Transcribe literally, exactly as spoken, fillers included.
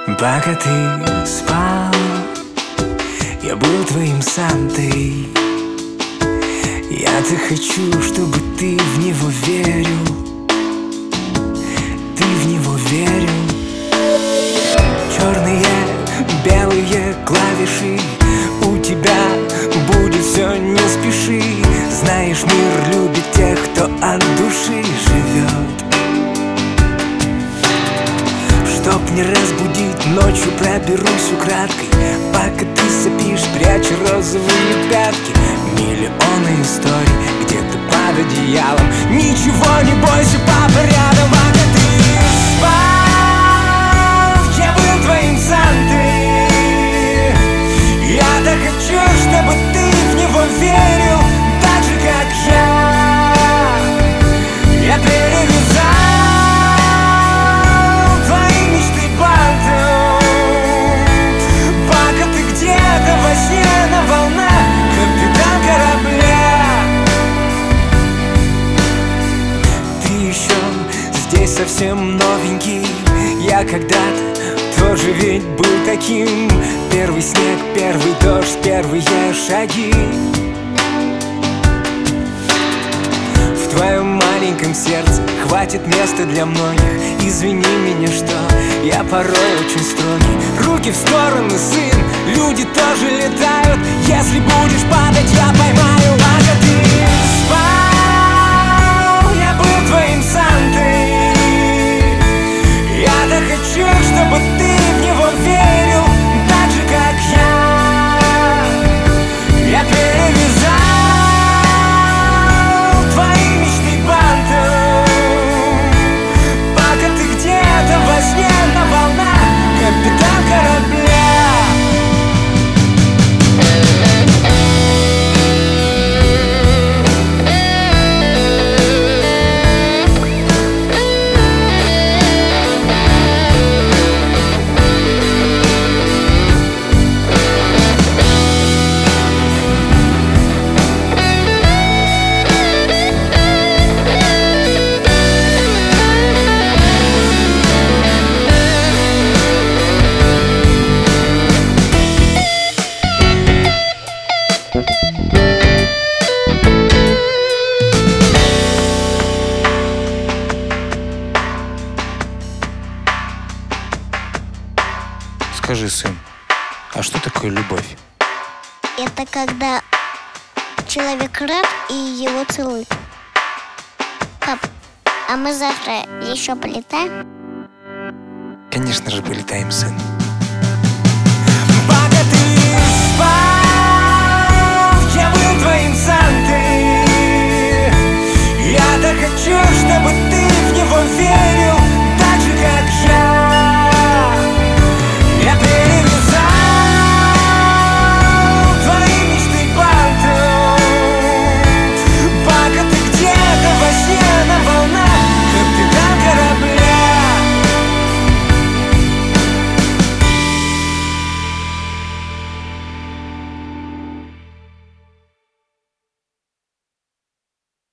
Пока ты спал, я был твоим Сантой. Я-то хочу, чтобы ты в него верил. Ты в него верил. Черные, белые клавиши, у тебя будет все, не спеши. Знаешь, мир любит тех, кто от души живет. Чтоб не разбудить, ночью проберусь украдкой. Пока ты сопишь, пряча розовые пятки. Миллионы историй где-то под одеялом. Ничего не бойся, папа рядом. Пока ты спал, я был твоим Сантой. Я так хочу, чтобы ты в него верил, так же, как я. Я перевязал твои мечты бантом. Пока ты где-то во сне на волнах, капитан корабля. Ты еще здесь совсем новенький. Я когда-то тоже ведь был таким. Первый снег, первый дождь, первые шаги. В твоем маленьком сердце хватит места для многих. Извини меня, что я порой очень строгий. Руки в стороны, сын, люди тоже летают. Если будешь падать, я поймаю. Пока ты спал, я был твоим Сантой. Я так хочу, чтобы ты в него верил, так же, как я. Я перевязал твои мечты бантом. Пока ты где-то во сне на волнах, капитан корабля. Скажи, сын, а что такое любовь? Это когда человек рад и его целуют. Пап, а мы завтра еще полетаем? Конечно же, полетаем, сын.